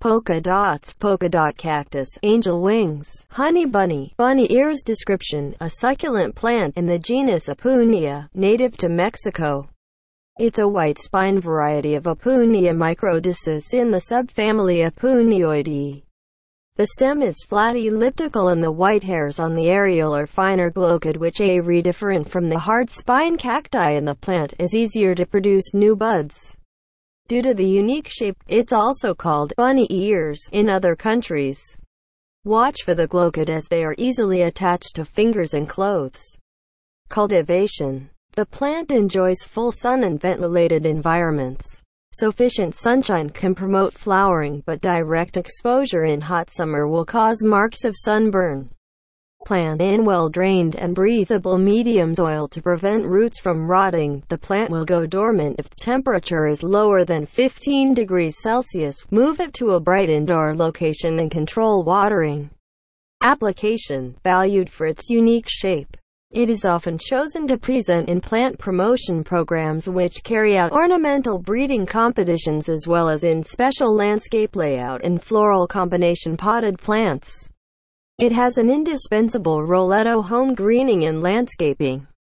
polka dots, polka dot cactus, angel wings, honey bunny, bunny ears. Description: a succulent plant in the genus Apunia, native to Mexico. It's a white spine variety of Apunia microdiscis in the subfamily Apunioideae. The stem is flat elliptical and the white hairs on the areole are finer glaucid, which are different from the hard spine cacti, and the plant is easier to produce new buds. Due to the unique shape, it's also called bunny ears in other countries. Watch for the glaucid as they are easily attached to fingers and clothes. Cultivation: the plant enjoys full sun and ventilated environments. Sufficient sunshine can promote flowering, but direct exposure in hot summer will cause marks of sunburn. Plant in well-drained and breathable medium soil to prevent roots from rotting. The plant will go dormant if the temperature is lower than 15 degrees Celsius. Move it to a bright indoor location and control watering. Application: valued for its unique shape. It is often chosen to present in plant promotion programs which carry out ornamental breeding competitions, as well as in special landscape layout and floral combination potted plants. It has an indispensable role at home greening and landscaping.